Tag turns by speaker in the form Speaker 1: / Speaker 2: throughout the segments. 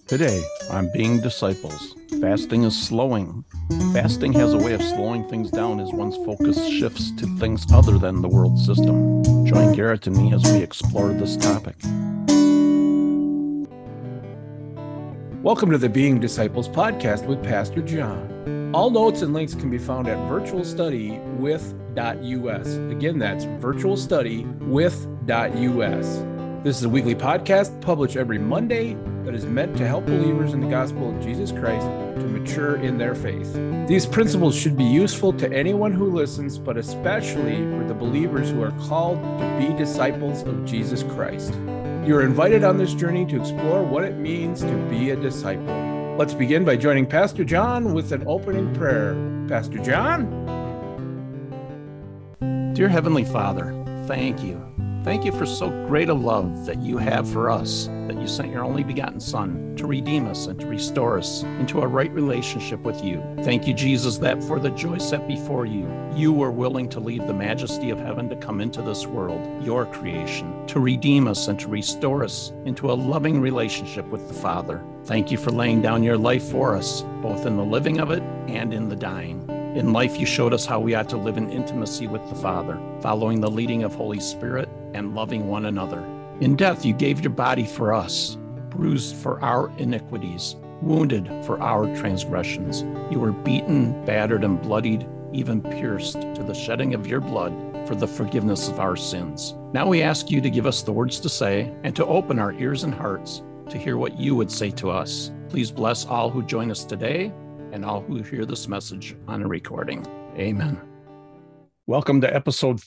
Speaker 1: Today, on Being Disciples, fasting is slowing. Fasting has a way of slowing things down as one's focus shifts to things other than the world system. Join Garrett and me as we explore this topic.
Speaker 2: Welcome to the Being Disciples podcast with Pastor John. All notes and links can be found at virtualstudywith.us. Again, that's virtualstudywith.us. This is a weekly podcast published every Monday that is meant to help believers in the gospel of Jesus Christ to mature in their faith. These principles should be useful to anyone who listens, but especially for the believers who are called to be disciples of Jesus Christ. You are invited on this journey to explore what it means to be a disciple. Let's begin by joining Pastor John with an opening prayer. Pastor John?
Speaker 1: Dear Heavenly Father, thank you. Thank you for so great a love that you have for us, that you sent your only begotten Son to redeem us and to restore us into a right relationship with you. Thank you, Jesus, that for the joy set before you, you were willing to leave the majesty of heaven to come into this world, your creation, to redeem us and to restore us into a loving relationship with the Father. Thank you for laying down your life for us, both in the living of it and in the dying. In life, you showed us how we ought to live in intimacy with the Father, following the leading of Holy Spirit and loving one another. In death, you gave your body for us, bruised for our iniquities, wounded for our transgressions. You were beaten, battered, and bloodied, even pierced to the shedding of your blood for the forgiveness of our sins. Now we ask you to give us the words to say and to open our ears and hearts to hear what you would say to us. Please bless all who join us today and all who hear this message on a recording. Amen. Welcome to episode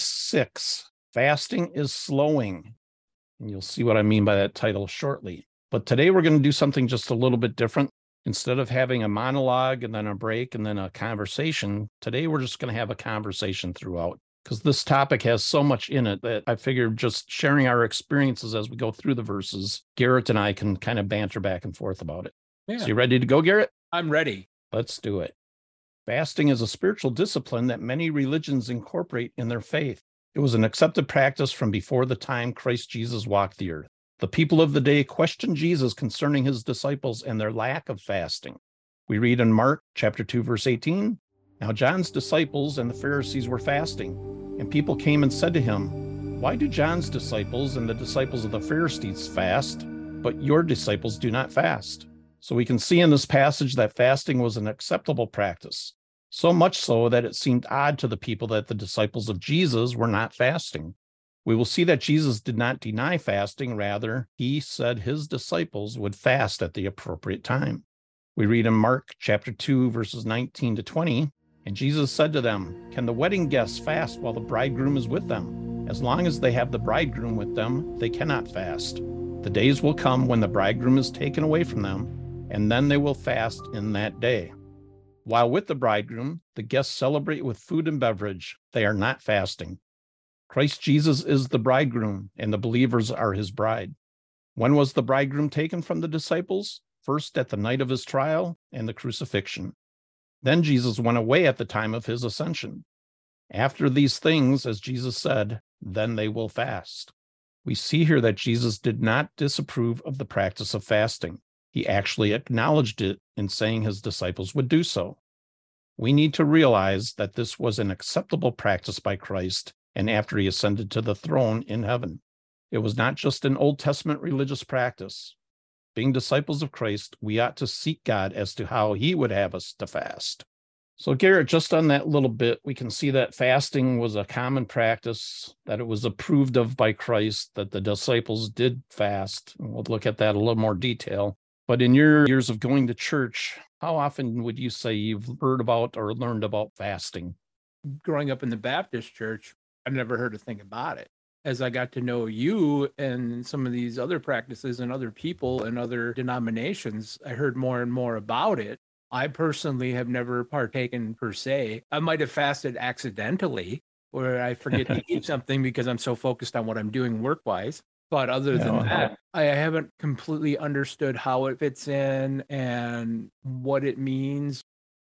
Speaker 1: 46, Fasting is Slowing. And you'll see what I mean by that title shortly. But today we're going to do something just a little bit different. Instead of having a monologue and then a break and then a conversation, today we're just going to have a conversation throughout, because this topic has so much in it that I figured just sharing our experiences as we go through the verses, Garrett and I can kind of banter back and forth about it.
Speaker 2: Yeah.
Speaker 1: So you ready to go, Garrett?
Speaker 2: I'm ready.
Speaker 1: Let's do it. Fasting is a spiritual discipline that many religions incorporate in their faith. It was an accepted practice from before the time Christ Jesus walked the earth. The people of the day questioned Jesus concerning his disciples and their lack of fasting. We read in Mark chapter 2, verse 18, "Now John's disciples and the Pharisees were fasting, and people came and said to him, 'Why do John's disciples and the disciples of the Pharisees fast, but your disciples do not fast?'" So we can see in this passage that fasting was an acceptable practice, so much so that it seemed odd to the people that the disciples of Jesus were not fasting. We will see that Jesus did not deny fasting. Rather, he said his disciples would fast at the appropriate time. We read in Mark chapter 2, verses 19 to 20, "And Jesus said to them, 'Can the wedding guests fast while the bridegroom is with them? As long as they have the bridegroom with them, they cannot fast. The days will come when the bridegroom is taken away from them, and then they will fast in that day. While with the bridegroom, the guests celebrate with food and beverage. They are not fasting. Christ Jesus is the bridegroom, and the believers are his bride. When was the bridegroom taken from the disciples? First at the night of his trial and the crucifixion. Then Jesus went away at the time of his ascension. After these things, as Jesus said, then they will fast." We see here that Jesus did not disapprove of the practice of fasting. He actually acknowledged it in saying his disciples would do so. We need to realize that this was an acceptable practice by Christ and after he ascended to the throne in heaven. It was not just an Old Testament religious practice. Being disciples of Christ, we ought to seek God as to how he would have us to fast. So Garrett, just on that little bit, we can see that fasting was a common practice, that it was approved of by Christ, that the disciples did fast. And we'll look at that in a little more detail. But in your years of going to church, how often would you say you've heard about or learned about fasting?
Speaker 2: Growing up in the Baptist church, I've never heard a thing about it. As I got to know you and some of these other practices and other people and other denominations, I heard more and more about it. I personally have never partaken per se. I might have fasted accidentally, where I forget to eat something because I'm so focused on what I'm doing work-wise. But other than that, I haven't completely understood how it fits in and what it means.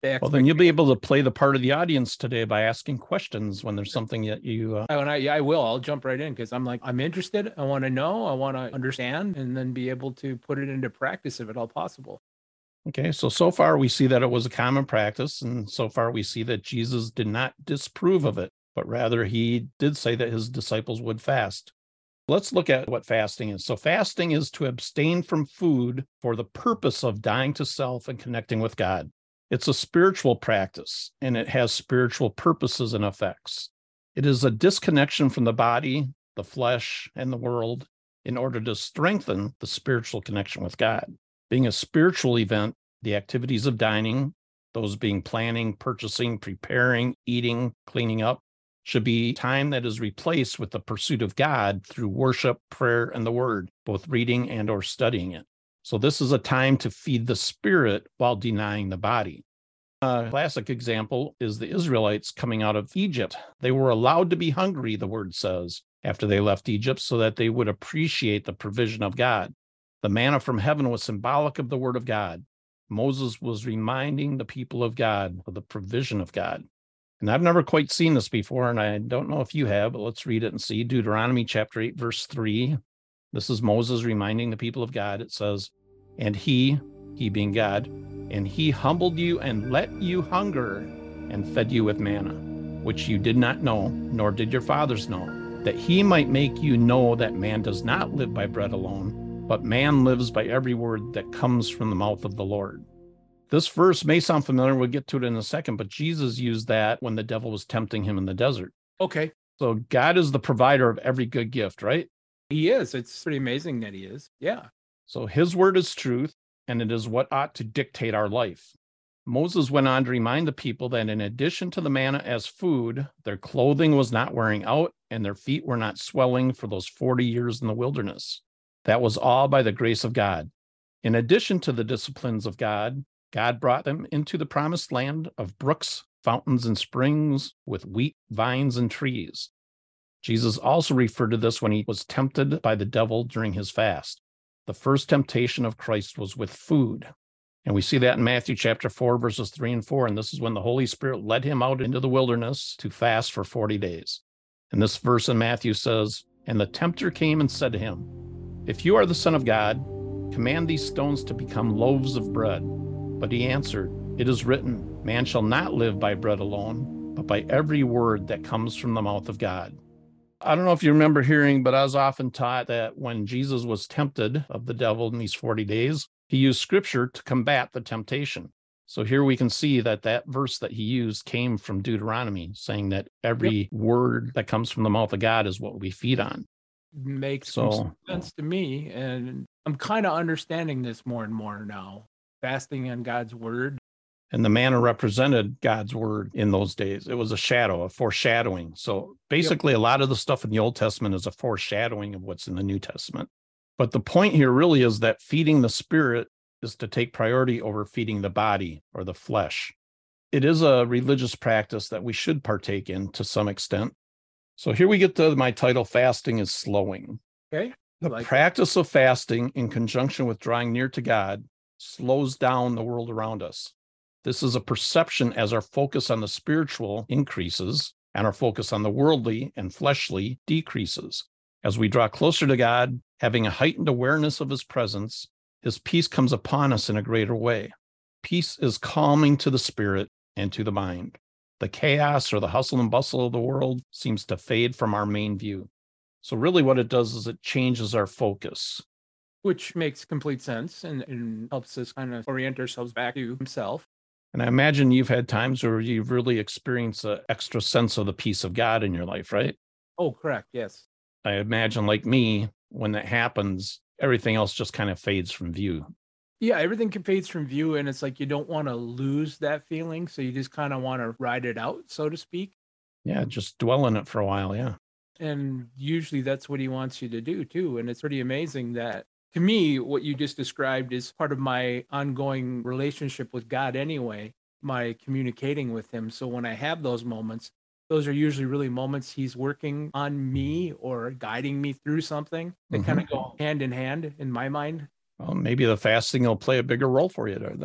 Speaker 1: Well, then you'll be able to play the part of the audience today by asking questions when there's something that you...
Speaker 2: I will. I'll jump right in because I'm interested. I want to know. I want to understand and then be able to put it into practice if at all possible.
Speaker 1: Okay, so far we see that it was a common practice, and so far we see that Jesus did not disapprove of it, but rather he did say that his disciples would fast. Let's look at what fasting is. So fasting is to abstain from food for the purpose of dying to self and connecting with God. It's a spiritual practice, and it has spiritual purposes and effects. It is a disconnection from the body, the flesh, and the world in order to strengthen the spiritual connection with God. Being a spiritual event, the activities of dining, those being planning, purchasing, preparing, eating, cleaning up, should be time that is replaced with the pursuit of God through worship, prayer, and the word, both reading and or studying it. So this is a time to feed the spirit while denying the body. A classic example is the Israelites coming out of Egypt. They were allowed to be hungry, the word says, after they left Egypt so that they would appreciate the provision of God. The manna from heaven was symbolic of the word of God. Moses was reminding the people of God of the provision of God. And I've never quite seen this before, and I don't know if you have, but let's read it and see. Deuteronomy chapter 8, verse 3. This is Moses reminding the people of God. It says, "And he being God, and he humbled you and let you hunger and fed you with manna, which you did not know, nor did your fathers know, that he might make you know that man does not live by bread alone, but man lives by every word that comes from the mouth of the Lord." This verse may sound familiar. We'll get to it in a second, but Jesus used that when the devil was tempting him in the desert.
Speaker 2: Okay.
Speaker 1: So God is the provider of every good gift, right?
Speaker 2: He is. It's pretty amazing that he is. Yeah.
Speaker 1: So his word is truth, and it is what ought to dictate our life. Moses went on to remind the people that in addition to the manna as food, their clothing was not wearing out and their feet were not swelling for those 40 years in the wilderness. That was all by the grace of God. In addition to the disciplines of God, God brought them into the promised land of brooks, fountains, and springs with wheat, vines, and trees. Jesus also referred to this when he was tempted by the devil during his fast. The first temptation of Christ was with food. And we see that in Matthew chapter 4, verses 3 and 4. And this is when the Holy Spirit led him out into the wilderness to fast for 40 days. And this verse in Matthew says, "And the tempter came and said to him, 'If you are the Son of God, command these stones to become loaves of bread.' But he answered, 'It is written, man shall not live by bread alone, but by every word that comes from the mouth of God.'" I don't know if you remember hearing, but I was often taught that when Jesus was tempted of the devil in these 40 days, he used scripture to combat the temptation. So here we can see that verse that he used came from Deuteronomy, saying that every word that comes from the mouth of God is what we feed on.
Speaker 2: Makes sense to me. And I'm kind of understanding this more and more now. Fasting on God's word.
Speaker 1: And the manna represented God's word in those days. It was a shadow, a foreshadowing. So basically, a lot of the stuff in the Old Testament is a foreshadowing of what's in the New Testament. But the point here really is that feeding the spirit is to take priority over feeding the body or the flesh. It is a religious practice that we should partake in to some extent. So here we get to my title, Fasting is Slowing.
Speaker 2: Okay.
Speaker 1: The practice of fasting in conjunction with drawing near to God slows down the world around us. This is a perception as our focus on the spiritual increases and our focus on the worldly and fleshly decreases. As we draw closer to God, having a heightened awareness of his presence, his peace comes upon us in a greater way. Peace is calming to the spirit and to the mind. The chaos or the hustle and bustle of the world seems to fade from our main view. So really what it does is it changes our focus.
Speaker 2: Which makes complete sense and helps us kind of orient ourselves back to himself.
Speaker 1: And I imagine you've had times where you've really experienced an extra sense of the peace of God in your life, right?
Speaker 2: Oh, correct. Yes.
Speaker 1: I imagine, like me, when that happens, everything else just kind of fades from view.
Speaker 2: Yeah, everything fades from view, and it's like you don't want to lose that feeling, so you just kind of want to ride it out, so to speak.
Speaker 1: Yeah, just dwell in it for a while, yeah.
Speaker 2: And usually that's what he wants you to do, too. And it's pretty amazing that, to me, what you just described is part of my ongoing relationship with God anyway, my communicating with him. So when I have those moments, those are usually really moments he's working on me or guiding me through something that kind of go hand in hand in my mind.
Speaker 1: Well, maybe the fasting will play a bigger role for you there then.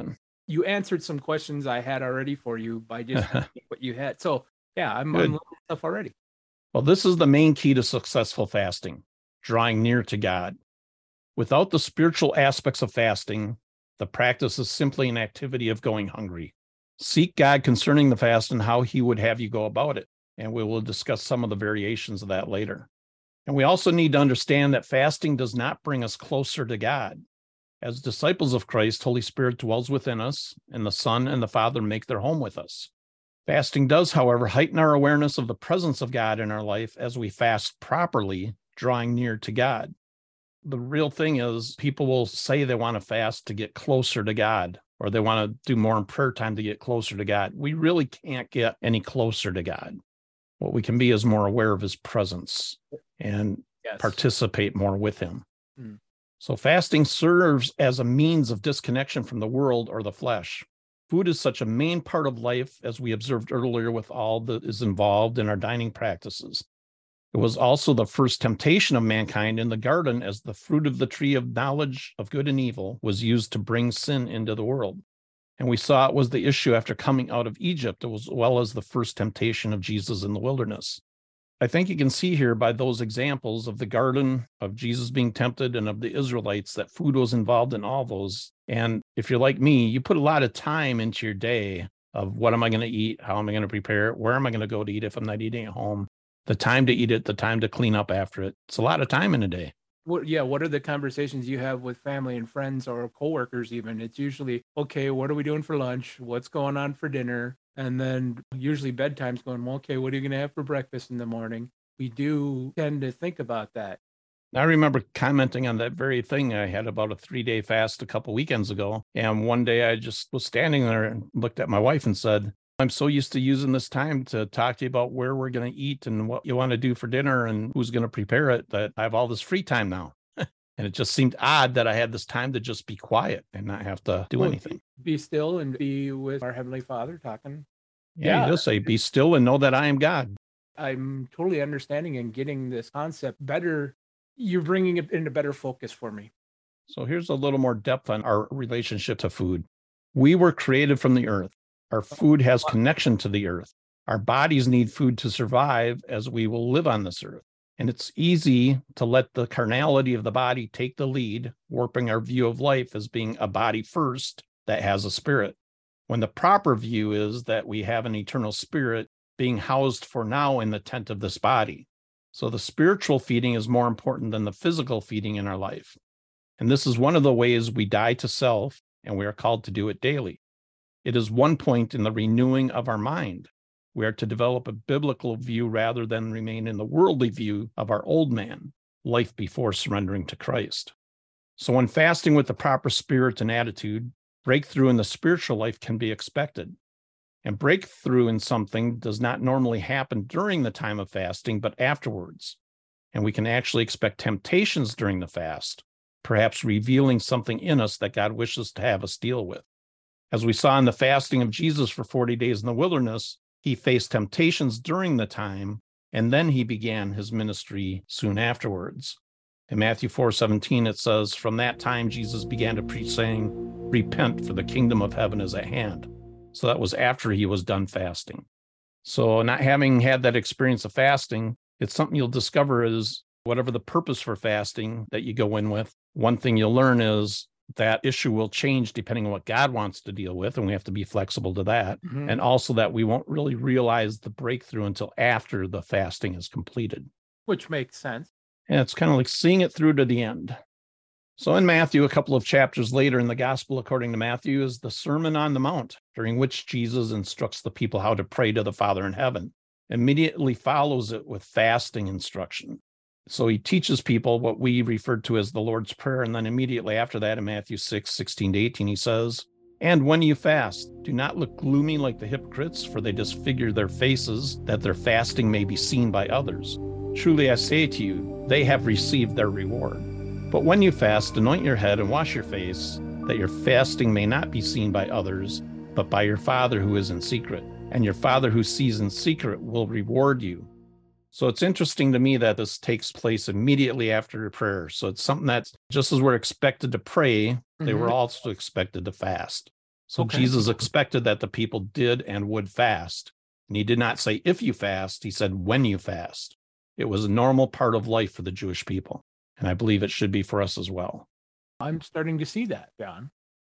Speaker 2: You answered some questions I had already for you by just asking what you had. So yeah, I'm
Speaker 1: Good.
Speaker 2: learning stuff already.
Speaker 1: Well, this is the main key to successful fasting, drawing near to God. Without the spiritual aspects of fasting, the practice is simply an activity of going hungry. Seek God concerning the fast and how he would have you go about it, and we will discuss some of the variations of that later. And we also need to understand that fasting does not bring us closer to God. As disciples of Christ, Holy Spirit dwells within us, and the Son and the Father make their home with us. Fasting does, however, heighten our awareness of the presence of God in our life as we fast properly, drawing near to God. The real thing is, people will say they want to fast to get closer to God, or they want to do more in prayer time to get closer to God. We really can't get any closer to God. What we can be is more aware of his presence and participate more with him. So fasting serves as a means of disconnection from the world or the flesh. Food is such a main part of life, as we observed earlier, with all that is involved in our dining practices. It was also the first temptation of mankind in the garden, as the fruit of the tree of knowledge of good and evil was used to bring sin into the world. And we saw it was the issue after coming out of Egypt, as well as the first temptation of Jesus in the wilderness. I think you can see here by those examples of the garden, of Jesus being tempted, and of the Israelites, that food was involved in all those. And if you're like me, you put a lot of time into your day of what am I going to eat? How am I going to prepare it? Where am I going to go to eat if I'm not eating at home? The time to eat it, the time to clean up after it. It's a lot of time in a day.
Speaker 2: What are the conversations you have with family and friends or coworkers even? It's usually, okay, what are we doing for lunch? What's going on for dinner? And then usually bedtime's going, well, okay, what are you going to have for breakfast in the morning? We do tend to think about that.
Speaker 1: I remember commenting on that very thing. I had about a 3-day fast a couple weekends ago. And one day I just was standing there and looked at my wife and said, I'm so used to using this time to talk to you about where we're going to eat and what you want to do for dinner and who's going to prepare it, that I have all this free time now. And it just seemed odd that I had this time to just be quiet and not have to do anything.
Speaker 2: Be still and be with our Heavenly Father talking.
Speaker 1: Yeah, he does say, be still and know that I am God.
Speaker 2: I'm totally understanding and getting this concept better. You're bringing it into better focus for me.
Speaker 1: So here's a little more depth on our relationship to food. We were created from the earth. Our food has connection to the earth. Our bodies need food to survive, as we will live on this earth. And it's easy to let the carnality of the body take the lead, warping our view of life as being a body first that has a spirit, when the proper view is that we have an eternal spirit being housed for now in the tent of this body. So the spiritual feeding is more important than the physical feeding in our life. And this is one of the ways we die to self, and we are called to do it daily. It is one point in the renewing of our mind. We are to develop a biblical view rather than remain in the worldly view of our old man, life before surrendering to Christ. So when fasting with the proper spirit and attitude, breakthrough in the spiritual life can be expected. And breakthrough in something does not normally happen during the time of fasting, but afterwards. And we can actually expect temptations during the fast, perhaps revealing something in us that God wishes to have us deal with. As we saw in the fasting of Jesus for 40 days in the wilderness, he faced temptations during the time, and then he began his ministry soon afterwards. In Matthew 4:17, it says, from that time, Jesus began to preach, saying, repent, for the kingdom of heaven is at hand. So that was after he was done fasting. So not having had that experience of fasting, it's something you'll discover is whatever the purpose for fasting that you go in with, one thing you'll learn is that issue will change depending on what God wants to deal with, and we have to be flexible to that. Mm-hmm. And also that we won't really realize the breakthrough until after the fasting is completed.
Speaker 2: Which makes sense.
Speaker 1: And it's kind of like seeing it through to the end. So in Matthew, a couple of chapters later in the Gospel according to Matthew, is the Sermon on the Mount, during which Jesus instructs the people how to pray to the Father in heaven. Immediately follows it with fasting instruction. So he teaches people what we referred to as the Lord's Prayer. And then immediately after that, in Matthew 6:16-18, he says, and when you fast, do not look gloomy like the hypocrites, for they disfigure their faces, that their fasting may be seen by others. Truly I say to you, they have received their reward. But when you fast, anoint your head and wash your face, that your fasting may not be seen by others, but by your Father who is in secret. And your Father who sees in secret will reward you. So it's interesting to me that this takes place immediately after prayer. So it's something that's just as we're expected to pray, they were also expected to fast. So Jesus expected that the people did and would fast. And he did not say, if you fast, he said, when you fast. It was a normal part of life for the Jewish people. And I believe it should be for us as well.
Speaker 2: I'm starting to see that, John.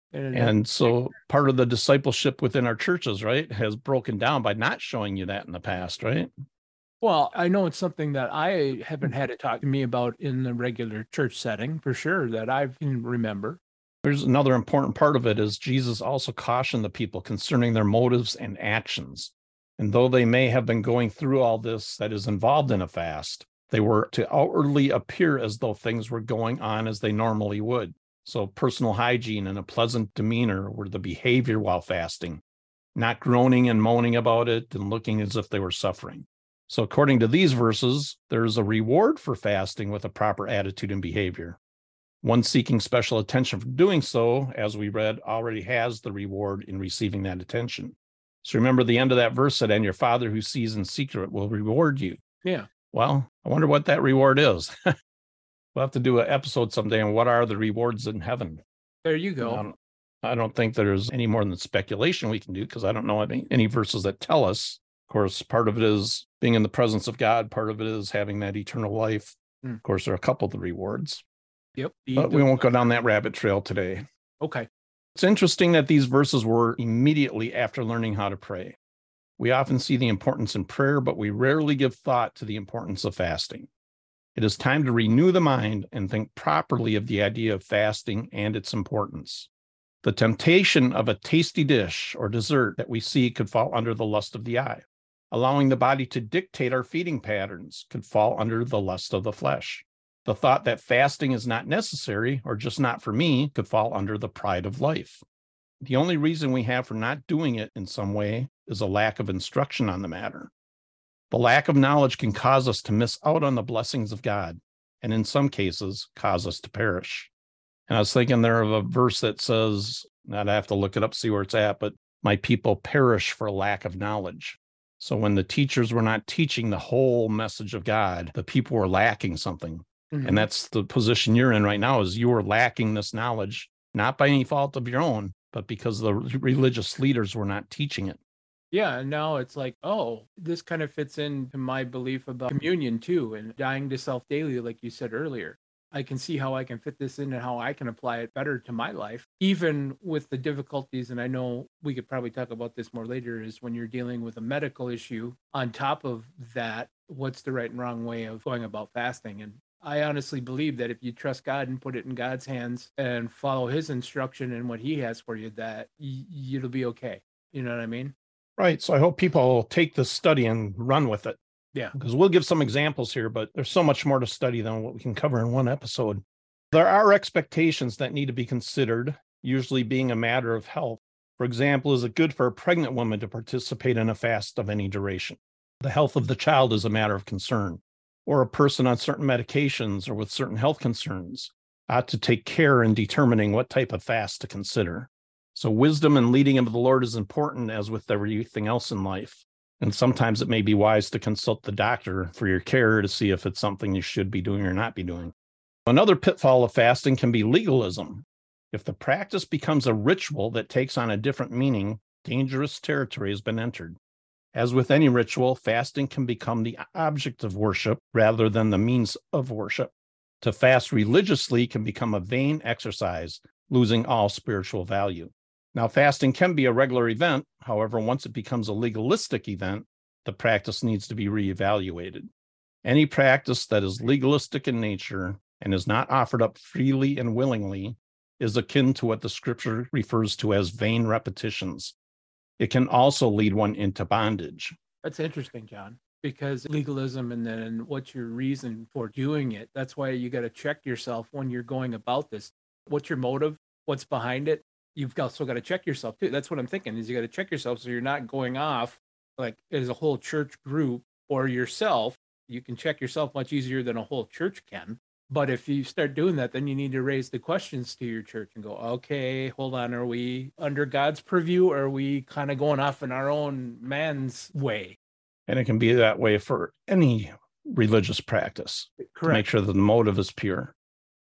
Speaker 1: And so part of the discipleship within our churches, right, has broken down by not showing you that in the past, right?
Speaker 2: Well, I know it's something that I haven't had it talk to me about in the regular church setting, for sure, that I can remember.
Speaker 1: There's another important part of it is Jesus also cautioned the people concerning their motives and actions. And though they may have been going through all this that is involved in a fast, they were to outwardly appear as though things were going on as they normally would. So personal hygiene and a pleasant demeanor were the behavior while fasting, not groaning and moaning about it and looking as if they were suffering. So according to these verses, there's a reward for fasting with a proper attitude and behavior. One seeking special attention for doing so, as we read, already has the reward in receiving that attention. So remember the end of that verse said, and your Father who sees in secret will reward you.
Speaker 2: Yeah.
Speaker 1: Well, I wonder what that reward is. We'll have to do an episode someday on what are the rewards in heaven.
Speaker 2: There you go.
Speaker 1: I don't think there's any more than speculation we can do because I don't know any verses that tell us. Of course, part of it is being in the presence of God. Part of it is having that eternal life. Of course, there are a couple of the rewards.
Speaker 2: Yep.
Speaker 1: But we won't go down that rabbit trail today.
Speaker 2: Okay.
Speaker 1: It's interesting that these verses were immediately after learning how to pray. We often see the importance in prayer, but we rarely give thought to the importance of fasting. It is time to renew the mind and think properly of the idea of fasting and its importance. The temptation of a tasty dish or dessert that we see could fall under the lust of the eye. Allowing the body to dictate our feeding patterns could fall under the lust of the flesh. The thought that fasting is not necessary or just not for me could fall under the pride of life. The only reason we have for not doing it in some way is a lack of instruction on the matter. The lack of knowledge can cause us to miss out on the blessings of God, and in some cases, cause us to perish. And I was thinking there of a verse that says, I'd have to look it up, see where it's at, but my people perish for lack of knowledge. So when the teachers were not teaching the whole message of God, the people were lacking something. Mm-hmm. And that's the position you're in right now, is you are lacking this knowledge, not by any fault of your own, but because the religious leaders were not teaching it.
Speaker 2: Yeah, and now it's like, oh, this kind of fits into my belief about communion too, and dying to self daily, like you said earlier. I can see how I can fit this in and how I can apply it better to my life, even with the difficulties. And I know we could probably talk about this more later, is when you're dealing with a medical issue. On top of that, what's the right and wrong way of going about fasting? And I honestly believe that if you trust God and put it in God's hands and follow his instruction and what he has for you, that it'll be okay. You know what I mean?
Speaker 1: Right. So I hope people will take this study and run with it.
Speaker 2: Yeah.
Speaker 1: Because we'll give some examples here, but there's so much more to study than what we can cover in one episode. There are expectations that need to be considered, usually being a matter of health. For example, is it good for a pregnant woman to participate in a fast of any duration? The health of the child is a matter of concern. Or a person on certain medications or with certain health concerns ought to take care in determining what type of fast to consider. So wisdom and leading of the Lord is important, as with everything else in life. And sometimes it may be wise to consult the doctor for your care to see if it's something you should be doing or not be doing. Another pitfall of fasting can be legalism. If the practice becomes a ritual that takes on a different meaning, dangerous territory has been entered. As with any ritual, fasting can become the object of worship rather than the means of worship. To fast religiously can become a vain exercise, losing all spiritual value. Now, fasting can be a regular event. However, once it becomes a legalistic event, the practice needs to be reevaluated. Any practice that is legalistic in nature and is not offered up freely and willingly is akin to what the scripture refers to as vain repetitions. It can also lead one into bondage.
Speaker 2: That's interesting, John, because legalism and then what's your reason for doing it? That's why you got to check yourself when you're going about this. What's your motive? What's behind it? You've also got to check yourself too. That's what I'm thinking, is you got to check yourself so you're not going off like as a whole church group or yourself. You can check yourself much easier than a whole church can. But if you start doing that, then you need to raise the questions to your church and go, okay, hold on. Are we under God's purview, or are we kind of going off in our own man's way?
Speaker 1: And it can be that way for any religious practice.
Speaker 2: Correct.
Speaker 1: To make sure that the motive is pure.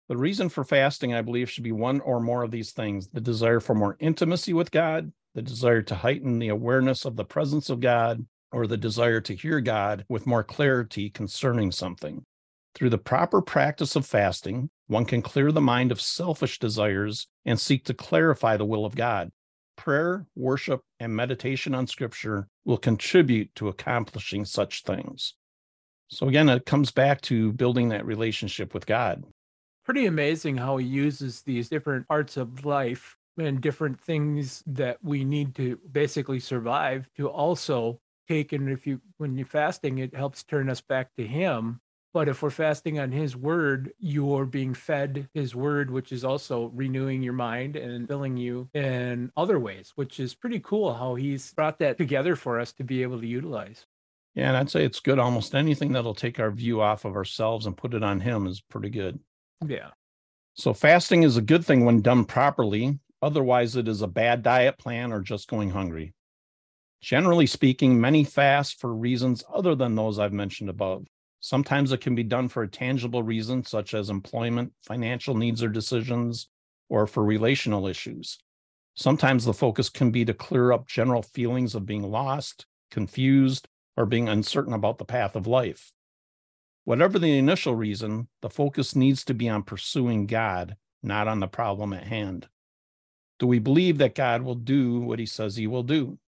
Speaker 1: The reason for fasting, I believe, should be one or more of these things: the desire for more intimacy with God, the desire to heighten the awareness of the presence of God, or the desire to hear God with more clarity concerning something. Through the proper practice of fasting, one can clear the mind of selfish desires and seek to clarify the will of God. Prayer, worship, and meditation on Scripture will contribute to accomplishing such things. So again, it comes back to building that relationship with God.
Speaker 3: Pretty amazing how he uses these different parts of life and different things that we need to basically survive to also take. And when you're fasting, it helps turn us back to him. But if we're fasting on his word, you're being fed his word, which is also renewing your mind and filling you in other ways, which is pretty cool how he's brought that together for us to be able to utilize.
Speaker 1: Yeah, and I'd say it's good. Almost anything that'll take our view off of ourselves and put it on him is pretty good.
Speaker 3: Yeah.
Speaker 1: So fasting is a good thing when done properly. Otherwise, it is a bad diet plan or just going hungry. Generally speaking, many fast for reasons other than those I've mentioned above. Sometimes it can be done for a tangible reason, such as employment, financial needs or decisions, or for relational issues. Sometimes the focus can be to clear up general feelings of being lost, confused, or being uncertain about the path of life. Whatever the initial reason, the focus needs to be on pursuing God, not on the problem at hand. Do we believe that God will do what he says he will do?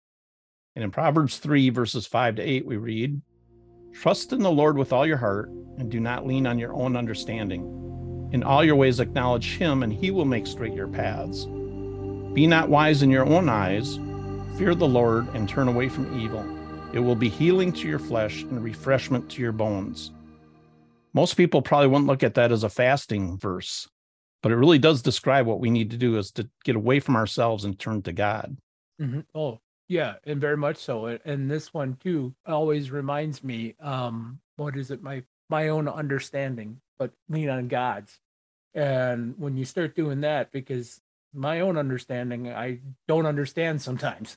Speaker 1: And in Proverbs 3, verses 5-8, we read, "Trust in the Lord with all your heart, and do not lean on your own understanding. In all your ways acknowledge him, and he will make straight your paths. Be not wise in your own eyes. Fear the Lord, and turn away from evil. It will be healing to your flesh and refreshment to your bones." Most people probably wouldn't look at that as a fasting verse, but it really does describe what we need to do, is to get away from ourselves and turn to God.
Speaker 3: Mm-hmm. Oh, yeah, and very much so. And this one too always reminds me, what is it? My own understanding, but lean on God's. And when you start doing that, because my own understanding, I don't understand sometimes.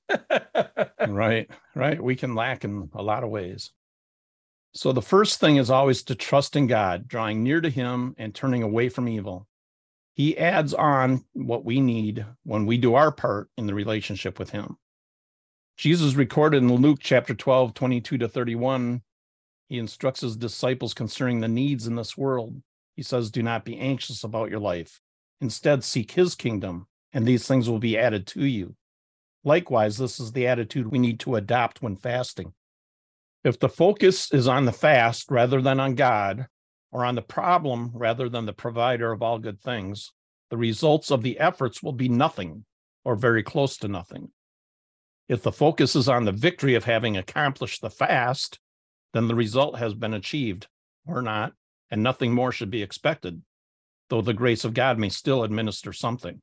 Speaker 1: Right. We can lack in a lot of ways. So the first thing is always to trust in God, drawing near to him and turning away from evil. He adds on what we need when we do our part in the relationship with him. Jesus recorded in Luke chapter 12, 22-31, he instructs his disciples concerning the needs in this world. He says, "Do not be anxious about your life. Instead, seek his kingdom, and these things will be added to you." Likewise, this is the attitude we need to adopt when fasting. If the focus is on the fast rather than on God, or on the problem rather than the provider of all good things, the results of the efforts will be nothing or very close to nothing. If the focus is on the victory of having accomplished the fast, then the result has been achieved or not, and nothing more should be expected, though the grace of God may still administer something.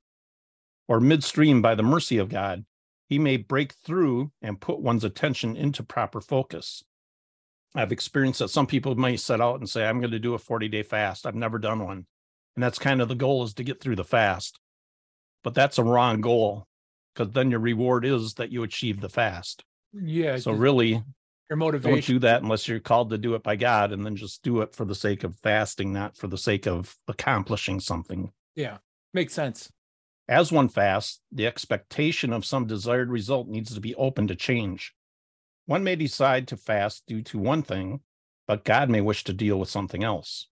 Speaker 1: Or midstream, by the mercy of God, he may break through and put one's attention into proper focus. I've experienced that some people may set out and say, "I'm going to do a 40-day fast." I've never done one. And that's kind of the goal, is to get through the fast. But that's a wrong goal, because then your reward is that you achieve the fast.
Speaker 3: Yeah.
Speaker 1: So really,
Speaker 3: your motivation.
Speaker 1: don't do that unless you're called to do it by God, and then just do it for the sake of fasting, not for the sake of accomplishing something.
Speaker 3: Yeah, makes sense.
Speaker 1: As one fasts, the expectation of some desired result needs to be open to change. One may decide to fast due to one thing, but God may wish to deal with something else.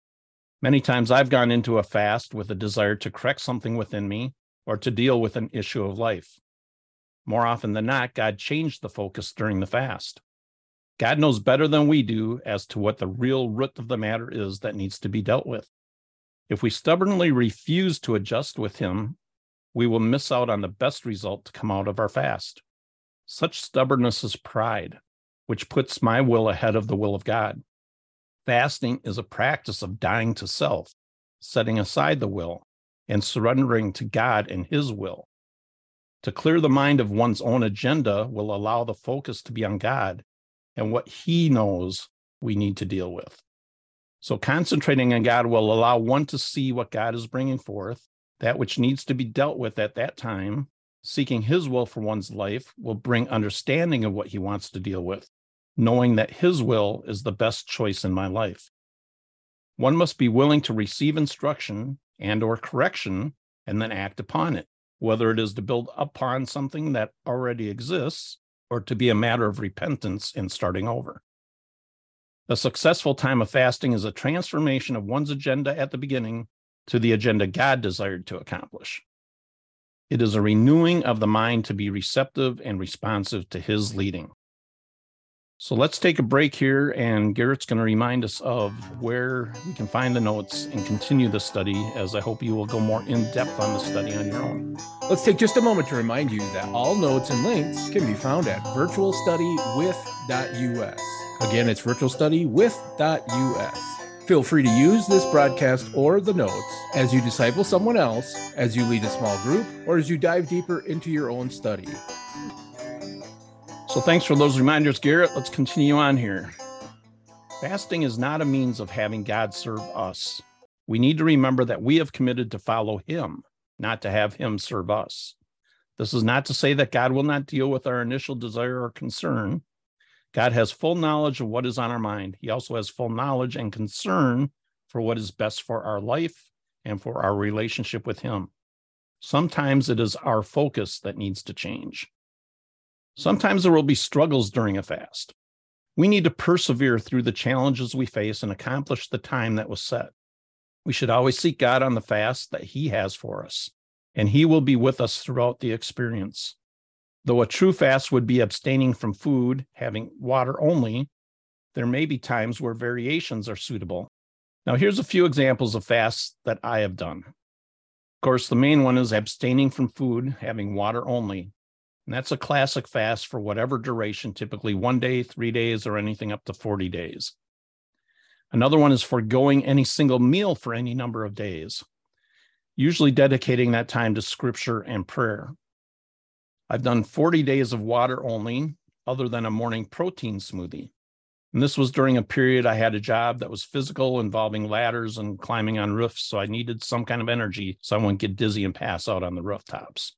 Speaker 1: Many times I've gone into a fast with a desire to correct something within me or to deal with an issue of life. More often than not, God changed the focus during the fast. God knows better than we do as to what the real root of the matter is that needs to be dealt with. If we stubbornly refuse to adjust with him, we will miss out on the best result to come out of our fast. Such stubbornness is pride, which puts my will ahead of the will of God. Fasting is a practice of dying to self, setting aside the will, and surrendering to God and his will. To clear the mind of one's own agenda will allow the focus to be on God and what he knows we need to deal with. So concentrating on God will allow one to see what God is bringing forth, that which needs to be dealt with at that time. Seeking his will for one's life will bring understanding of what he wants to deal with, knowing that his will is the best choice in my life. One must be willing to receive instruction and or correction and then act upon it, whether it is to build upon something that already exists or to be a matter of repentance and starting over. A successful time of fasting is a transformation of one's agenda at the beginning to the agenda God desired to accomplish. It is a renewing of the mind to be receptive and responsive to his leading. So let's take a break here, and Garrett's going to remind us of where we can find the notes and continue the study, as I hope you will go more in depth on the study on your own.
Speaker 2: Let's take just a moment to remind you that all notes and links can be found at virtualstudywith.us. Again, it's virtualstudywith.us. Feel free to use this broadcast or the notes as you disciple someone else, as you lead a small group, or as you dive deeper into your own study.
Speaker 1: So thanks for those reminders, Garrett. Let's continue on here. Fasting is not a means of having God serve us. We need to remember that we have committed to follow him, not to have him serve us. This is not to say that God will not deal with our initial desire or concern. God has full knowledge of what is on our mind. He also has full knowledge and concern for what is best for our life and for our relationship with him. Sometimes it is our focus that needs to change. Sometimes there will be struggles during a fast. We need to persevere through the challenges we face and accomplish the time that was set. We should always seek God on the fast that he has for us, and he will be with us throughout the experience. Though a true fast would be abstaining from food, having water only, there may be times where variations are suitable. Now, here's a few examples of fasts that I have done. Of course, the main one is abstaining from food, having water only. And that's a classic fast for whatever duration, typically 1 day, 3 days, or anything up to 40 days. Another one is foregoing any single meal for any number of days, usually dedicating that time to scripture and prayer. I've done 40 days of water only, other than a morning protein smoothie. And this was during a period I had a job that was physical, involving ladders and climbing on roofs, so I needed some kind of energy so I wouldn't get dizzy and pass out on the rooftops.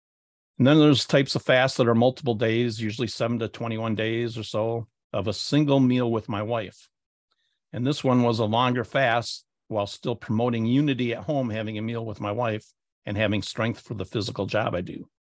Speaker 1: And then there's types of fasts that are multiple days, usually 7 to 21 days or so, of a single meal with my wife. And this one was a longer fast while still promoting unity at home, having a meal with my wife and having strength for the physical job I do.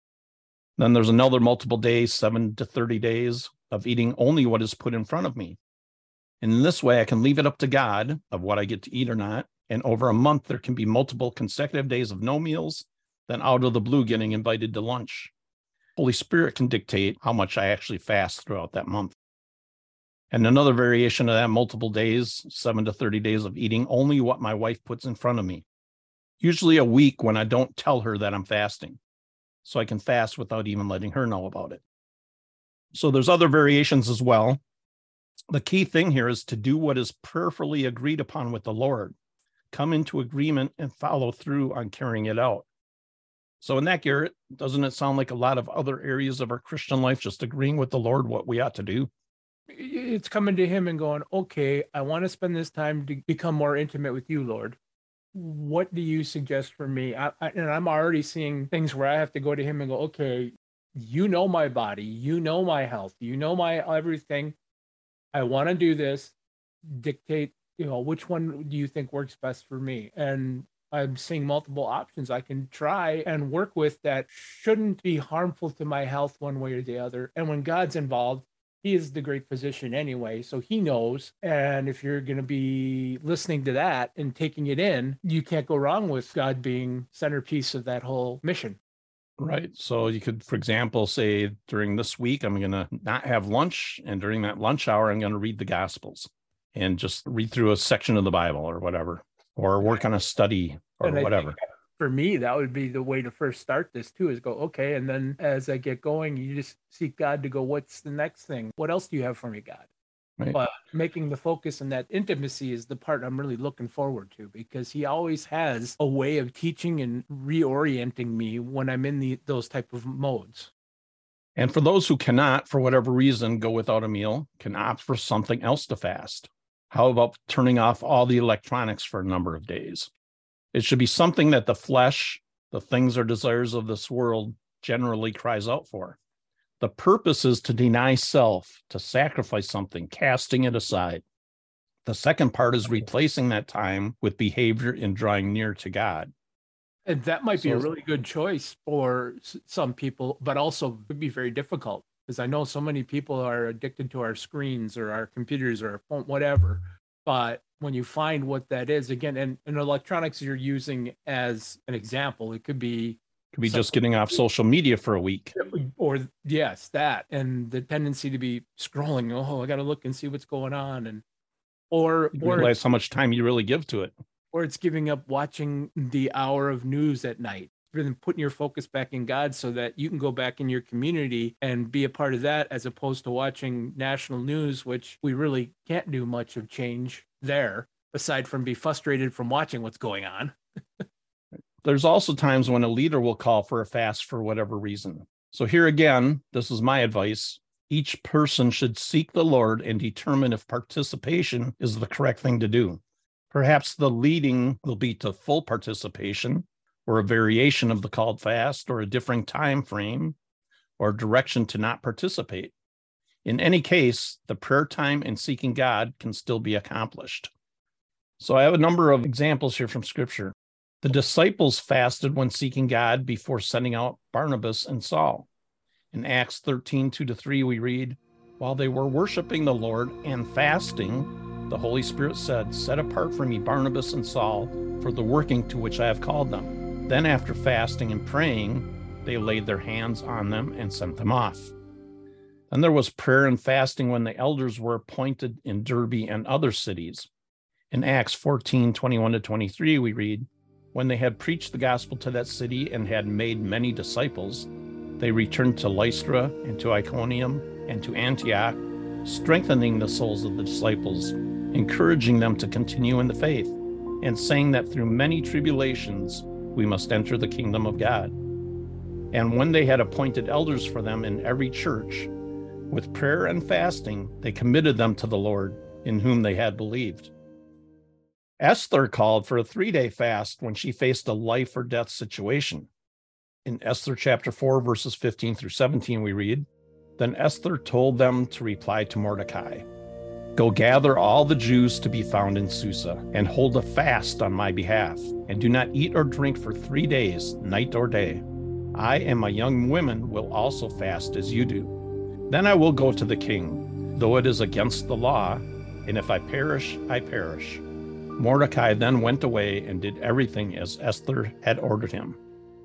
Speaker 1: Then there's another multiple days, 7 to 30 days of eating only what is put in front of me. And in this way, I can leave it up to God of what I get to eat or not. And over a month, there can be multiple consecutive days of no meals, then out of the blue getting invited to lunch. Holy Spirit can dictate how much I actually fast throughout that month. And another variation of that, multiple days, 7 to 30 days of eating only what my wife puts in front of me. Usually a week when I don't tell her that I'm fasting, so I can fast without even letting her know about it. So there's other variations as well. The key thing here is to do what is prayerfully agreed upon with the Lord. Come into agreement and follow through on carrying it out. So in that, Garrett, doesn't it sound like a lot of other areas of our Christian life, just agreeing with the Lord what we ought to do?
Speaker 3: It's coming to him and going, okay, I want to spend this time to become more intimate with you, Lord. What do you suggest for me? And I'm already seeing things where I have to go to him and go, okay, you know my body, you know my health, you know my everything. I want to do this. Dictate, which one do you think works best for me? And I'm seeing multiple options I can try and work with that shouldn't be harmful to my health one way or the other. And when God's involved, he is the great physician anyway, so he knows. And if you're going to be listening to that and taking it in, you can't go wrong with God being centerpiece of that whole mission.
Speaker 1: Right. So you could, for example, say during this week, I'm going to not have lunch. And during that lunch hour, I'm going to read the Gospels and just read through a section of the Bible or whatever, or work on a study or whatever.
Speaker 3: For me, that would be the way to first start this too, is go, okay. And then as I get going, you just seek God to go, what's the next thing? What else do you have for me, God? Right. But making the focus and that intimacy is the part I'm really looking forward to, because he always has a way of teaching and reorienting me when I'm in those type of modes.
Speaker 1: And for those who cannot, for whatever reason, go without a meal, can opt for something else to fast. How about turning off all the electronics for a number of days? It should be something that the flesh, the things or desires of this world, generally cries out for. The purpose is to deny self, to sacrifice something, casting it aside. The second part is replacing that time with behavior in drawing near to God.
Speaker 3: And that might be a really good choice for some people, but also could be very difficult, because I know so many people are addicted to our screens or our computers or our phone, whatever. But when you find what that is, again, and electronics you're using as an example, it could be
Speaker 1: just getting off social media for a week.
Speaker 3: Or yes, that, and the tendency to be scrolling. Oh, I got to look and see what's going on, or
Speaker 1: realize how much time you really give to it.
Speaker 3: Or it's giving up watching the hour of news at night, rather than putting your focus back in God so that you can go back in your community and be a part of that, as opposed to watching national news, which we really can't do much of change there, aside from be frustrated from watching what's going on.
Speaker 1: There's also times when a leader will call for a fast for whatever reason. So here again, this is my advice. Each person should seek the Lord and determine if participation is the correct thing to do. Perhaps the leading will be to full participation, or a variation of the called fast, or a differing time frame, or direction to not participate. In any case, the prayer time and seeking God can still be accomplished. So I have a number of examples here from Scripture. The disciples fasted when seeking God before sending out Barnabas and Saul. In Acts 13, 2-3, we read, "While they were worshiping the Lord and fasting, the Holy Spirit said, 'Set apart for me Barnabas and Saul for the working to which I have called them.' Then after fasting and praying, they laid their hands on them and sent them off." Then there was prayer and fasting when the elders were appointed in Derbe and other cities. In Acts 14, 21-23, we read, "When they had preached the gospel to that city and had made many disciples, they returned to Lystra and to Iconium and to Antioch, strengthening the souls of the disciples, encouraging them to continue in the faith, and saying that through many tribulations we must enter the kingdom of God. And when they had appointed elders for them in every church, with prayer and fasting, they committed them to the Lord, in whom they had believed." Esther called for a 3-day fast when she faced a life or death situation. In Esther chapter 4, verses 15-17, we read, "Then Esther told them to reply to Mordecai, 'Go gather all the Jews to be found in Susa, and hold a fast on my behalf, and do not eat or drink for 3 days, night or day. I and my young women will also fast as you do. Then I will go to the king, though it is against the law, and if I perish, I perish.' Mordecai then went away and did everything as Esther had ordered him."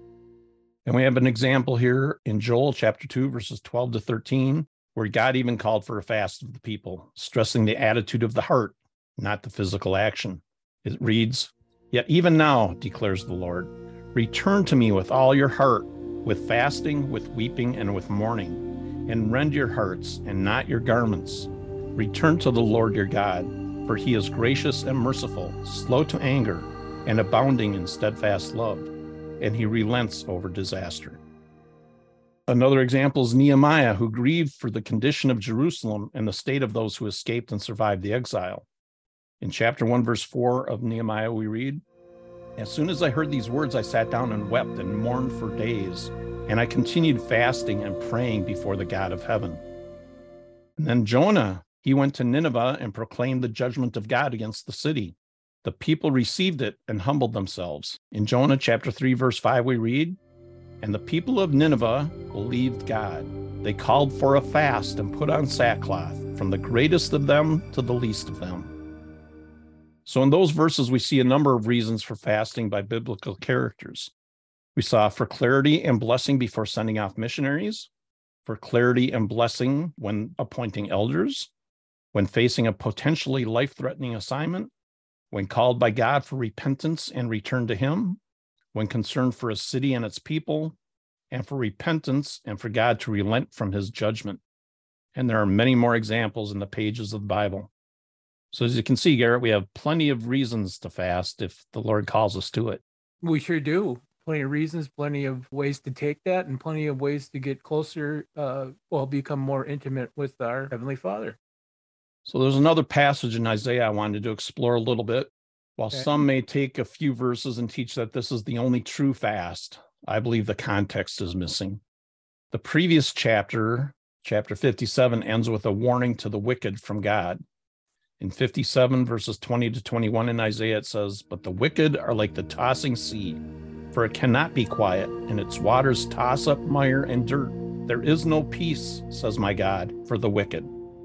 Speaker 1: And we have an example here in Joel chapter 2, verses 12-13, where God even called for a fast of the people, stressing the attitude of the heart, not the physical action. It reads, "Yet even now, declares the Lord, return to me with all your heart, with fasting, with weeping, and with mourning, and rend your hearts and not your garments. Return to the Lord your God, for he is gracious and merciful, slow to anger, and abounding in steadfast love, and he relents over disaster." Another example is Nehemiah, who grieved for the condition of Jerusalem and the state of those who escaped and survived the exile. In chapter 1, verse 4 of Nehemiah, we read, "As soon as I heard these words, I sat down and wept and mourned for days, and I continued fasting and praying before the God of heaven." And then Jonah, he went to Nineveh and proclaimed the judgment of God against the city. The people received it and humbled themselves. In Jonah chapter 3, verse 5, we read, "And the people of Nineveh believed God. They called for a fast and put on sackcloth, from the greatest of them to the least of them." So in those verses, we see a number of reasons for fasting by biblical characters. We saw for clarity and blessing before sending off missionaries, for clarity and blessing when appointing elders, when facing a potentially life-threatening assignment, when called by God for repentance and return to him, when concerned for a city and its people, and for repentance and for God to relent from his judgment. And there are many more examples in the pages of the Bible. So as you can see, Garrett, we have plenty of reasons to fast if the Lord calls us to it.
Speaker 3: We sure do. Plenty of reasons, plenty of ways to take that, and plenty of ways to get closer, become more intimate with our Heavenly Father.
Speaker 1: So there's another passage in Isaiah I wanted to explore a little bit. While
Speaker 3: Okay.
Speaker 1: some may take a few verses and teach that this is the only true fast, I believe the context is missing. The previous chapter, chapter 57, ends with a warning to the wicked from God. In 57 verses 20 to 21 in Isaiah, it says, "But the wicked are like the tossing sea, for it cannot be quiet, and its waters toss up mire and dirt. There is no peace, says my God, for the wicked."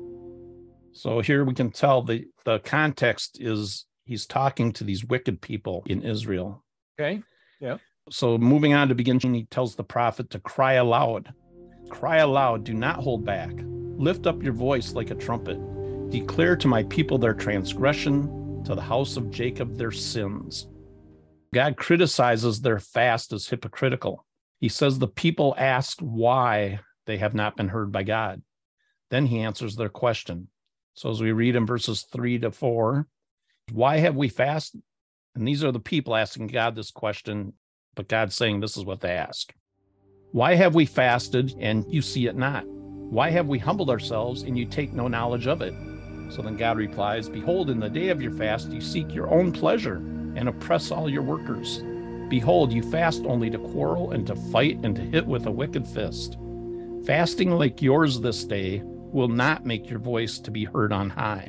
Speaker 1: So here we can tell the context is he's talking to these wicked people in Israel.
Speaker 3: Okay. Yeah.
Speaker 1: So moving on to begin, he tells the prophet to cry aloud. Cry aloud, do not hold back. Lift up your voice like a trumpet. Declare to my people their transgression, to the house of Jacob their sins. God criticizes their fast as hypocritical. He says the people asked why they have not been heard by God. Then he answers their question. So as we read in verses 3 to 4, why have we fasted? And these are the people asking God this question, but God's saying this is what they ask. Why have we fasted and you see it not? Why have we humbled ourselves and you take no knowledge of it? So then God replies, behold, in the day of your fast, you seek your own pleasure and oppress all your workers. Behold, you fast only to quarrel and to fight and to hit with a wicked fist. Fasting like yours this day will not make your voice to be heard on high.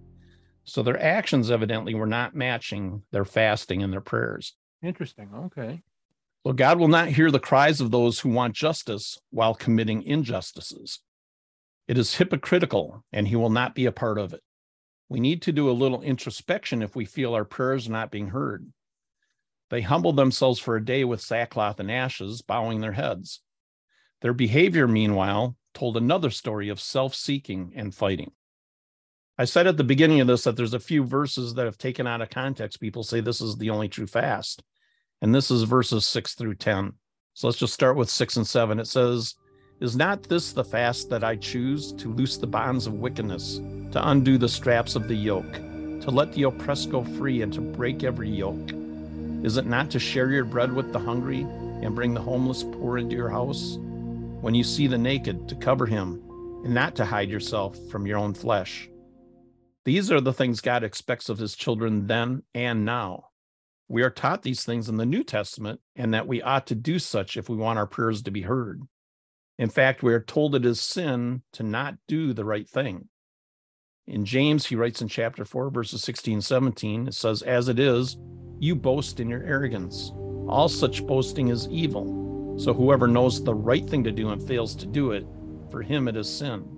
Speaker 1: So their actions evidently were not matching their fasting and their prayers.
Speaker 3: Interesting. Okay.
Speaker 1: So God will not hear the cries of those who want justice while committing injustices. It is hypocritical, and he will not be a part of it. We need to do a little introspection if we feel our prayers are not being heard. They humbled themselves for a day with sackcloth and ashes, bowing their heads. Their behavior, meanwhile, told another story of self-seeking and fighting. I said at the beginning of this that there's a few verses that have taken out of context. People say this is the only true fast. And this is verses 6 through 10. So let's just start with 6 and 7. It says, is not this the fast that I choose, to loose the bonds of wickedness, to undo the straps of the yoke, to let the oppressed go free, and to break every yoke? Is it not to share your bread with the hungry and bring the homeless poor into your house? When you see the naked, to cover him, and not to hide yourself from your own flesh? These are the things God expects of his children then and now. We are taught these things in the New Testament, and that we ought to do such if we want our prayers to be heard. In fact, we are told it is sin to not do the right thing. In James, he writes in chapter 4, verses 16, 17, it says, as it is, you boast in your arrogance. All such boasting is evil. So whoever knows the right thing to do and fails to do it, for him it is sin.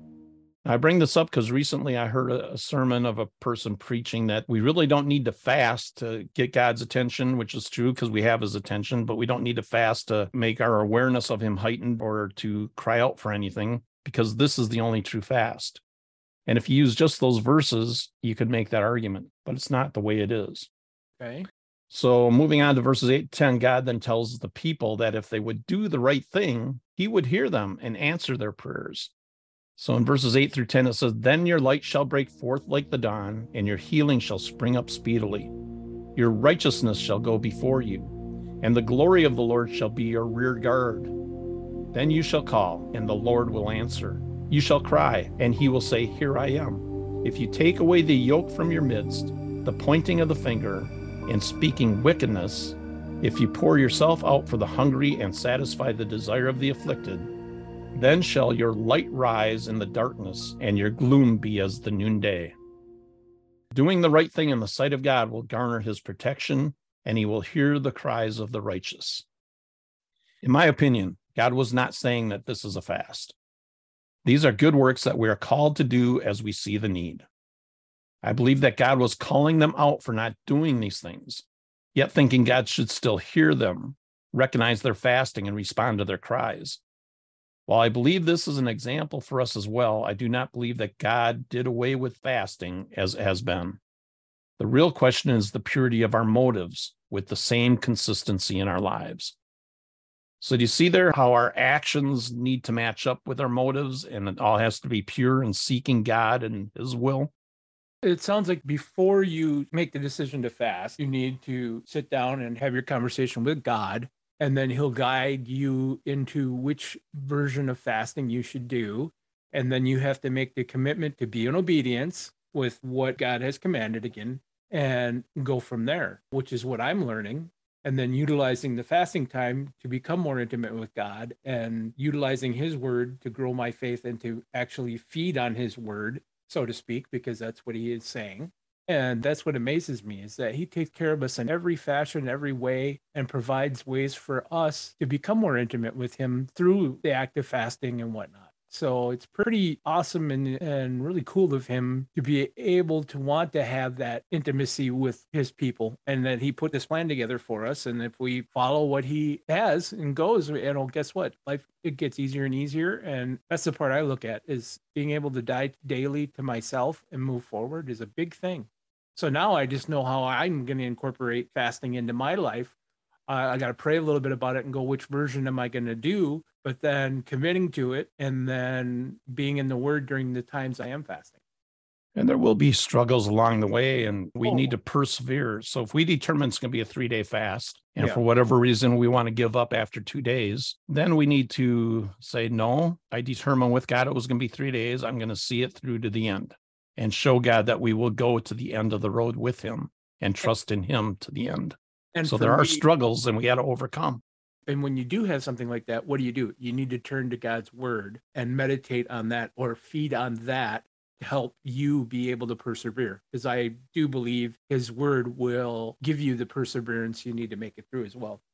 Speaker 1: I bring this up because recently I heard a sermon of a person preaching that we really don't need to fast to get God's attention, which is true because we have his attention, but we don't need to fast to make our awareness of him heightened or to cry out for anything, because this is the only true fast. And if you use just those verses, you could make that argument, but it's not the way it is.
Speaker 3: Okay.
Speaker 1: So moving on to verses 8 to 10, God then tells the people that if they would do the right thing, he would hear them and answer their prayers. So in verses 8 through 10, it says, then your light shall break forth like the dawn, and your healing shall spring up speedily. Your righteousness shall go before you, and the glory of the Lord shall be your rear guard. Then you shall call, and the Lord will answer. You shall cry, and he will say, here I am. If you take away the yoke from your midst, the pointing of the finger, and speaking wickedness, if you pour yourself out for the hungry and satisfy the desire of the afflicted, then shall your light rise in the darkness, and your gloom be as the noonday. Doing the right thing in the sight of God will garner his protection, and he will hear the cries of the righteous. In my opinion, God was not saying that this is a fast. These are good works that we are called to do as we see the need. I believe that God was calling them out for not doing these things, yet thinking God should still hear them, recognize their fasting, and respond to their cries. While I believe this is an example for us as well, I do not believe that God did away with fasting as it has been. The real question is the purity of our motives with the same consistency in our lives. So do you see there how our actions need to match up with our motives, and it all has to be pure and seeking God and his will?
Speaker 3: It sounds like before you make the decision to fast, you need to sit down and have your conversation with God. And then he'll guide you into which version of fasting you should do. And then you have to make the commitment to be in obedience with what God has commanded again and go from there, which is what I'm learning. And then utilizing the fasting time to become more intimate with God and utilizing his word to grow my faith and to actually feed on his word so to speak, because that's what he is saying. And that's what amazes me, is that he takes care of us in every fashion, every way, and provides ways for us to become more intimate with him through the act of fasting and whatnot. So it's pretty awesome and really cool of him to be able to want to have that intimacy with his people, and that he put this plan together for us. And if we follow what he has and goes, guess what? Life, it gets easier and easier. And that's the part I look at, is being able to die daily to myself and move forward is a big thing. So now I just know how I'm going to incorporate fasting into my life. I got to pray a little bit about it and go, which version am I going to do? But then committing to it, and then being in the Word during the times I am fasting.
Speaker 1: And there will be struggles along the way, and we
Speaker 3: Oh.
Speaker 1: need to persevere. So if we determine it's going to be a 3-day fast, and
Speaker 3: Yeah.
Speaker 1: for whatever reason we want to give up after 2 days, then we need to say, no, I determined with God it was going to be 3 days. I'm going to see it through to the end, and show God that we will go to the end of the road with him and trust in him to the end.
Speaker 3: And
Speaker 1: So
Speaker 3: for
Speaker 1: there are
Speaker 3: me-
Speaker 1: struggles, and we got to overcome.
Speaker 3: And when you do have something like that, what do? You need to turn to God's Word and meditate on that, or feed on that, to help you be able to persevere. Because I do believe his Word will give you the perseverance you need to make it through as well.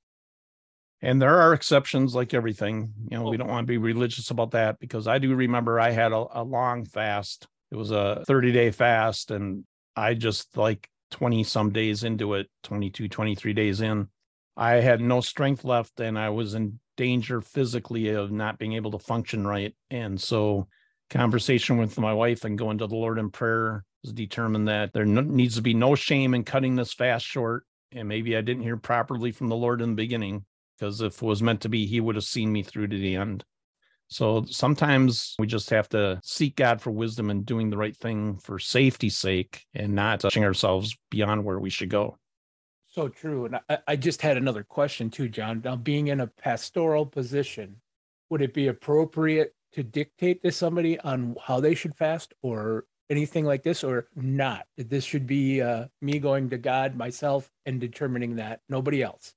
Speaker 1: And there are exceptions, like everything. We
Speaker 3: Oh.
Speaker 1: don't want to be religious about that, because I do remember I had a long fast. It was a 30-day fast, and I just, like 20 some days into it, 22, 23 days in, I had no strength left, and I was in danger physically of not being able to function right. And so conversation with my wife and going to the Lord in prayer was determined that there needs to be no shame in cutting this fast short. And maybe I didn't hear properly from the Lord in the beginning, because if it was meant to be, he would have seen me through to the end. So sometimes we just have to seek God for wisdom and doing the right thing for safety's sake, and not pushing ourselves beyond where we should go.
Speaker 3: So true. And I just had another question too, John. Now, being in a pastoral position, would it be appropriate to dictate to somebody on how they should fast or anything like this, or not? This should be me going to God myself and determining that, nobody else.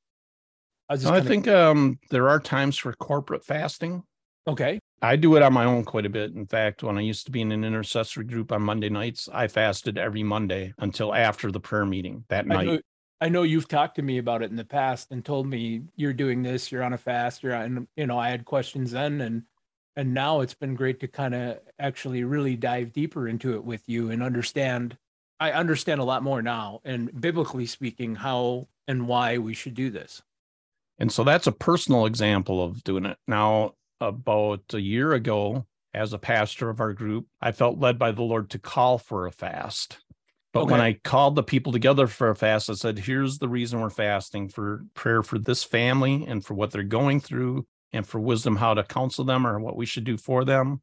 Speaker 1: I think there are times for corporate fasting.
Speaker 3: Okay.
Speaker 1: I do it on my own quite a bit. In fact, when I used to be in an intercessory group on Monday nights, I fasted every Monday until after the prayer meeting that night.
Speaker 3: I know you've talked to me about it in the past and told me you're doing this, you're on a fast, you're on, I had questions then, and now it's been great to kind of actually really dive deeper into it with you and understand. I understand a lot more now, and biblically speaking, how and why we should do this.
Speaker 1: And so that's a personal example of doing it. Now, about a year ago, as a pastor of our group, I felt led by the Lord to call for a fast. But when I called the people together for a fast, I said, here's the reason we're fasting: for prayer for this family and for what they're going through, and for wisdom how to counsel them or what we should do for them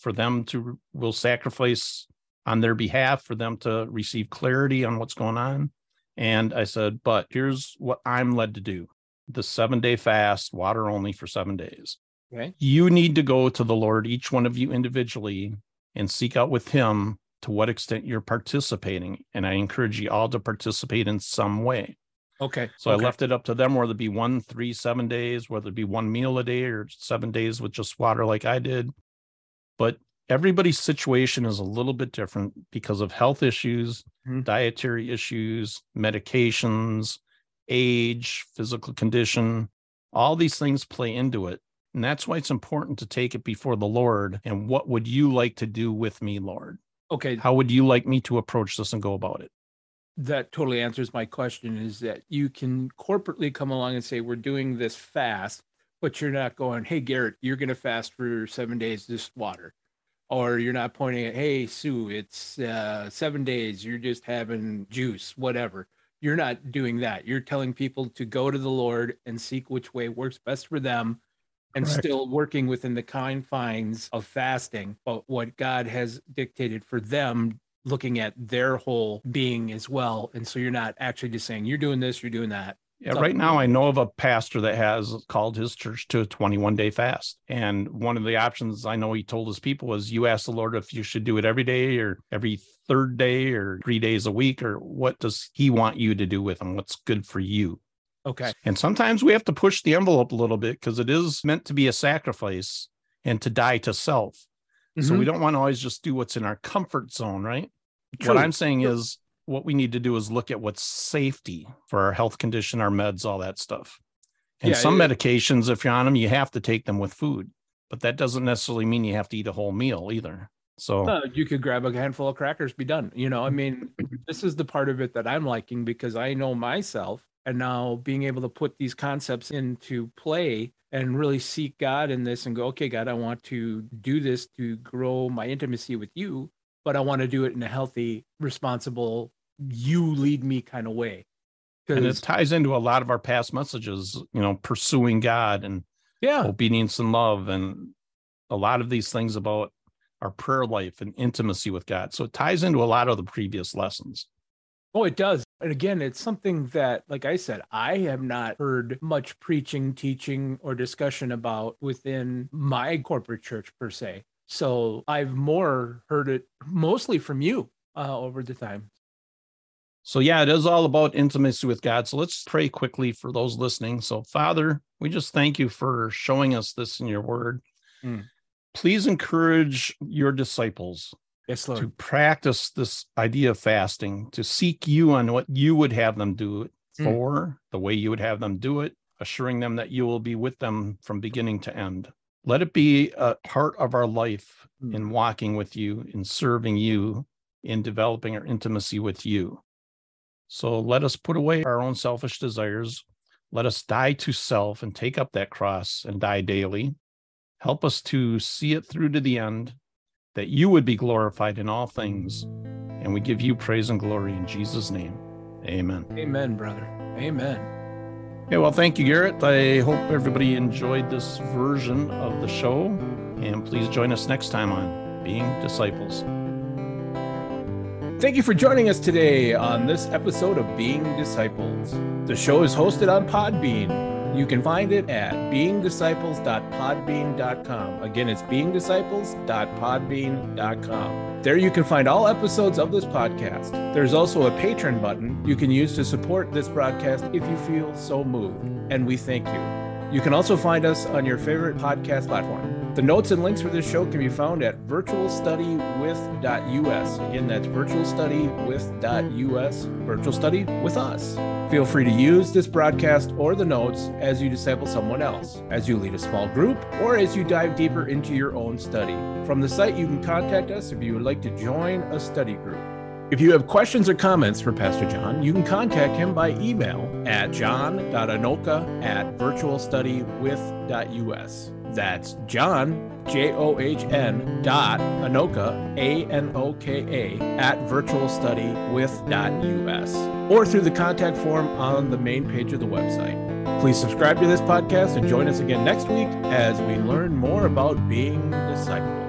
Speaker 1: to will sacrifice on their behalf, for them to receive clarity on what's going on. And I said, but here's what I'm led to do: the 7-day fast, water only for 7 days.
Speaker 3: Okay.
Speaker 1: You need to go to the Lord, each one of you individually, and seek out with him to what extent you're participating. And I encourage you all to participate in some way.
Speaker 3: Okay.
Speaker 1: So I left it up to them, whether it be 1, 3, 7 days, whether it be 1 meal a day or 7 days with just water like I did. But everybody's situation is a little bit different because of health issues, dietary issues, medications, age, physical condition. All these things play into it. And that's why it's important to take it before the Lord. And what would you like to do with me, Lord?
Speaker 3: Okay.
Speaker 1: How would you like me to approach this and go about it?
Speaker 3: That totally answers my question, is that you can corporately come along and say, we're doing this fast, but you're not going, hey, Garrett, you're going to fast for 7 days, just water. Or you're not pointing at, hey, Sue, it's 7 days, you're just having juice, whatever. You're not doing that. You're telling people to go to the Lord and seek which way works best for them, and
Speaker 1: Correct.
Speaker 3: still working within the confines of fasting, but what God has dictated for them, looking at their whole being as well. And so you're not actually just saying, you're doing this, you're doing that.
Speaker 1: Yeah, right now I know of a pastor that has called his church to a 21-day fast. And one of the options I know he told his people was, you ask the Lord if you should do it every day or every third day or 3 days a week, or what does he want you to do with him? What's good for you?
Speaker 3: Okay.
Speaker 1: And sometimes we have to push the envelope a little bit, because it is meant to be a sacrifice and to die to self. So we don't want to always just do what's in our comfort zone, right?
Speaker 3: True.
Speaker 1: What I'm saying is what we need to do is look at what's safety for our health condition, our meds, all that stuff. And some medications, if you're on them, you have to take them with food, but that doesn't necessarily mean you have to eat a whole meal either. So
Speaker 3: you could grab a handful of crackers, be done. I mean, this is the part of it that I'm liking, because I know myself, and now being able to put these concepts into play and really seek God in this and go, okay, God, I want to do this to grow my intimacy with you, but I want to do it in a healthy, responsible, you lead me kind of way.
Speaker 1: And it ties into a lot of our past messages, pursuing God and obedience and love, and a lot of these things about our prayer life and intimacy with God. So it ties into a lot of the previous lessons.
Speaker 3: Oh, it does. And again, it's something that, like I said, I have not heard much preaching, teaching, or discussion about within my corporate church per se. So I've more heard it mostly from you over the time.
Speaker 1: So yeah, it is all about intimacy with God. So let's pray quickly for those listening. So Father, we just thank you for showing us this in your word. Please encourage your disciples to practice this idea of fasting, to seek you on what you would have them do it for, the way you would have them do it, assuring them that you will be with them from beginning to end. Let it be a part of our life in walking with you, in serving you, in developing our intimacy with you. So let us put away our own selfish desires. Let us die to self and take up that cross and die daily. Help us to see it through to the end, that you would be glorified in all things. And we give you praise and glory in Jesus' name. Amen.
Speaker 3: Amen, brother. Amen.
Speaker 1: Okay, well, thank you, Garrett. I hope everybody enjoyed this version of the show. And please join us next time on Being Disciples.
Speaker 2: Thank you for joining us today on this episode of Being Disciples. The show is hosted on Podbean. You can find it at beingdisciples.podbean.com. Again, it's beingdisciples.podbean.com. There you can find all episodes of this podcast. There's also a Patreon button you can use to support this broadcast if you feel so moved, and we thank you. You can also find us on your favorite podcast platform. The notes and links for this show can be found at virtualstudywith.us. Again, that's virtualstudywith.us. Virtual Study with Us. Feel free to use this broadcast or the notes as you disciple someone else, as you lead a small group, or as you dive deeper into your own study. From the site, you can contact us if you would like to join a study group. If you have questions or comments for Pastor John, you can contact him by email at john.anoka@virtualstudywith.us. That's John, JOHN .Anoka, ANOKA, @virtualstudywith.us, or through the contact form on the main page of the website. Please subscribe to this podcast and join us again next week as we learn more about being disciples.